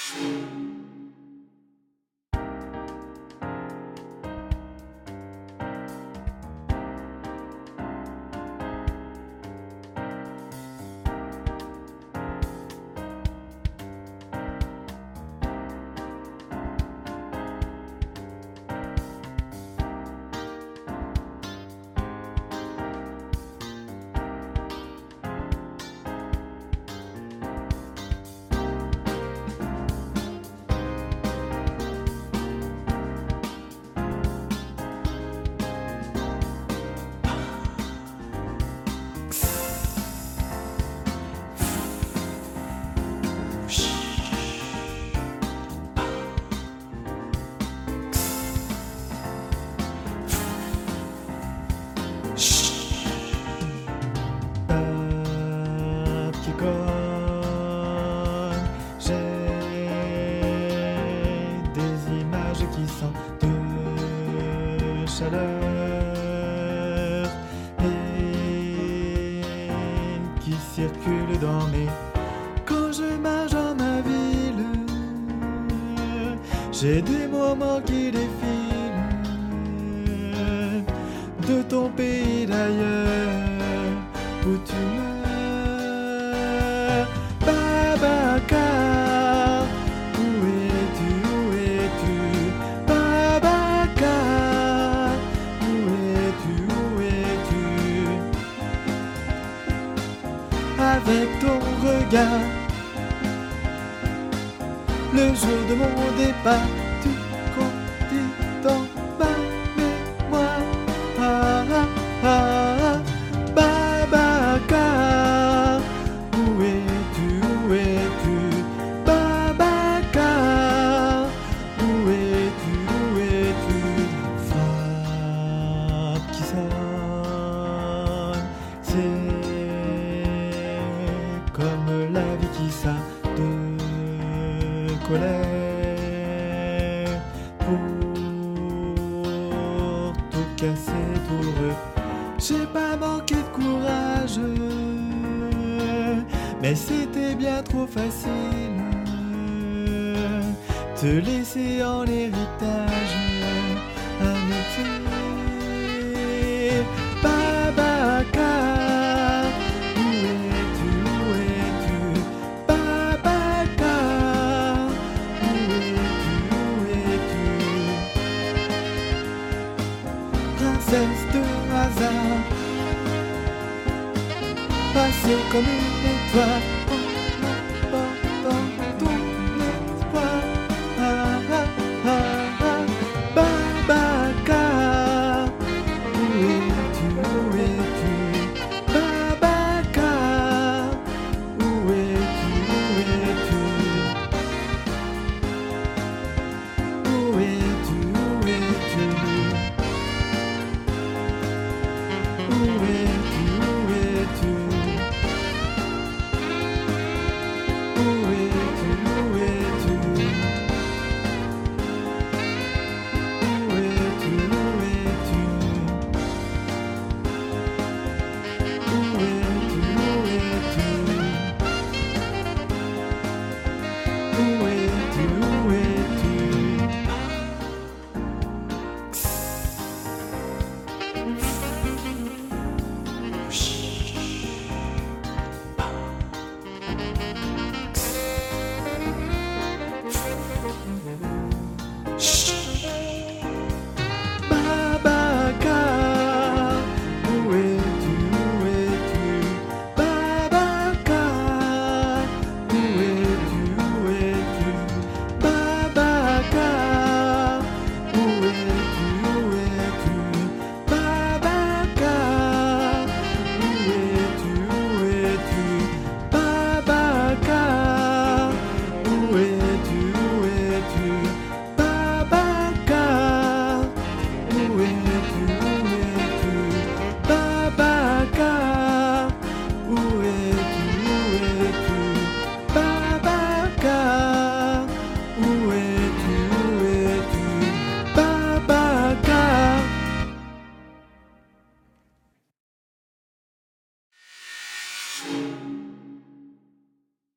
Qui cogne, j'ai des images qui sont de chaleur et qui circulent dans mes... Quand je marche dans ma ville, j'ai des moments qui défilent de ton pays d'ailleurs où tu meurs. Babacar, où es-tu, où es-tu? Babacar, où es-tu, où es-tu? Avec ton regard, le jour de mon départ, tu grandis dans ma mémoire. Ah, ah, ah, Babacar, où es-tu, où es-tu? Babacar, où es-tu, où es-tu? Frappe qui sonne, c'est comme la vie qui sort de colère pour tout casser, tout J'ai pas manqué de courage, mais c'était bien trop facile te laisser en héritage un métier. Babacar, où es-tu, où es-tu? Babacar, où es-tu, où es-tu? Princesse de hasard, passée comme une étoile en emportant ton espoir. Ah, ah, ah, ah. Babacar, où es-tu, où es-tu? Babacar, où es-tu, où es-tu? Où es-tu, où es-tu? Où es-tu, où es-tu? Où es-tu, où es-tu? Où es-tu, où es-tu? Où es-tu, où es-tu? Où